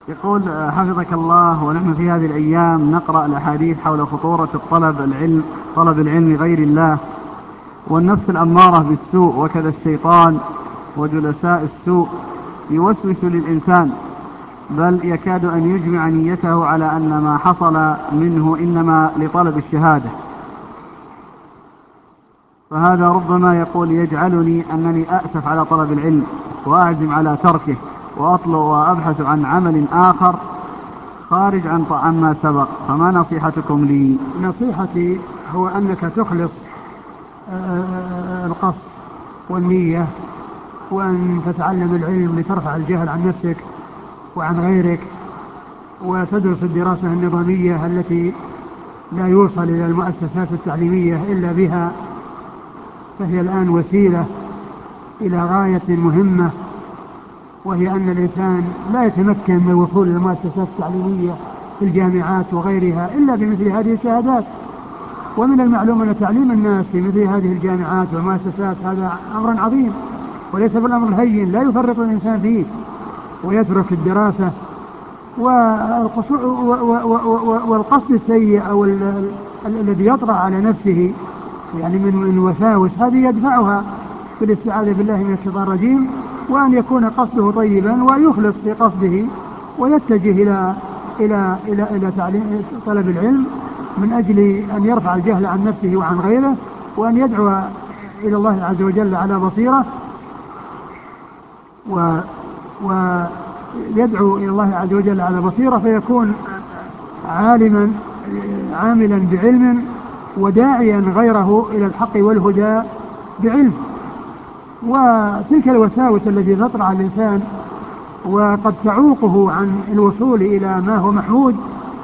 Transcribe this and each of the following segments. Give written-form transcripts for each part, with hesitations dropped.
يقول حفظك الله، ونحن في هذه الأيام نقرأ الأحاديث حول خطورة طلب العلم غير الله، والنفس الأمارة بالسوء وكذا الشيطان وجلساء السوء يوسوس للإنسان، بل يكاد أن يجمع نيته على أن ما حصل منه إنما لطلب الشهادة. فهذا ربما يقول يجعلني أنني أأسف على طلب العلم وأعزم على تركه وأطلب وأبحث عن عمل آخر خارج عن ما سبق. فما نصيحتكم لي؟ نصيحتي هو أنك تخلص القصد والنية، وأن تتعلم العلم لترفع الجهل عن نفسك وعن غيرك، وتدرس الدراسة النظامية التي لا يوصل إلى المؤسسات التعليمية إلا بها، فهي الآن وسيلة إلى غاية مهمة، وهي أن الإنسان لا يتمكن من الوصول إلى المؤسسات التعليمية في الجامعات وغيرها إلا بمثل هذه الشهادات. ومن المعلوم أن تعليم الناس في مثل هذه الجامعات والمؤسسات هذا أمر عظيم وليس بالأمر الهين، لا يفرط الإنسان فيه ويترك الدراسة. والقصد السيء أو الذي يطرأ على نفسه يعني من وساوس هذه يدفعها بالاستعاذة بالله من الشيطان الرجيم، وأن يكون قصده طيبا ويخلص في قصده ويتجه إلى تعليم طلب العلم من أجل أن يرفع الجهل عن نفسه وعن غيره، وأن يدعو إلى الله عز وجل على بصيرة، ويدعو إلى الله عز وجل على بصيرة، فيكون عاملا بعلم وداعيا غيره إلى الحق والهدى بعلم. وتلك الوساوس التي تطرأ على الإنسان وقد تعوقه عن الوصول إلى ما هو محمود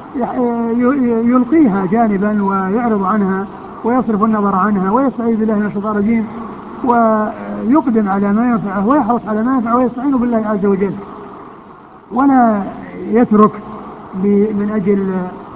يلقيها جانبا ويعرض عنها ويصرف النظر عنها ويستعيذ بالله من الشيطان الرجيم، ويقدم على ما ينفعه ويحرص على ما ينفعه ويستعين بالله عز وجل، ولا يترك من أجل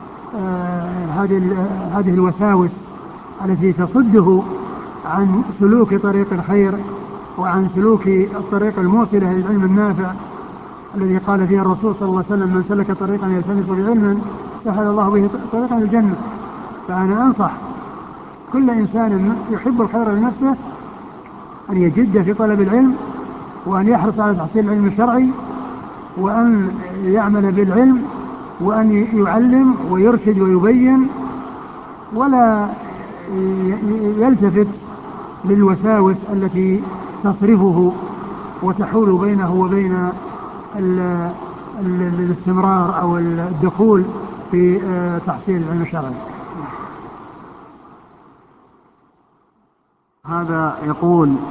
هذه الوساوس التي تصده عن سلوك طريق الخير وعن سلوك الطريق الموصلة للعلم النافع الذي قال فيه الرسول صلى الله عليه وسلم: من سلك طريقا يلتمس به علما سهل الله به طريقا الجنة. فأنا أنصح كل إنسان يحب الخير لنفسه أن يجد في طلب العلم، وأن يحرص على تحصيل العلم الشرعي، وأن يعمل بالعلم، وأن يعلم ويرشد ويبين، ولا يلتفت للوساوس التي تصرفه وتحول بينه وبين الاستمرار أو الدخول في تحصيل العلم الشرعي. هذا يقول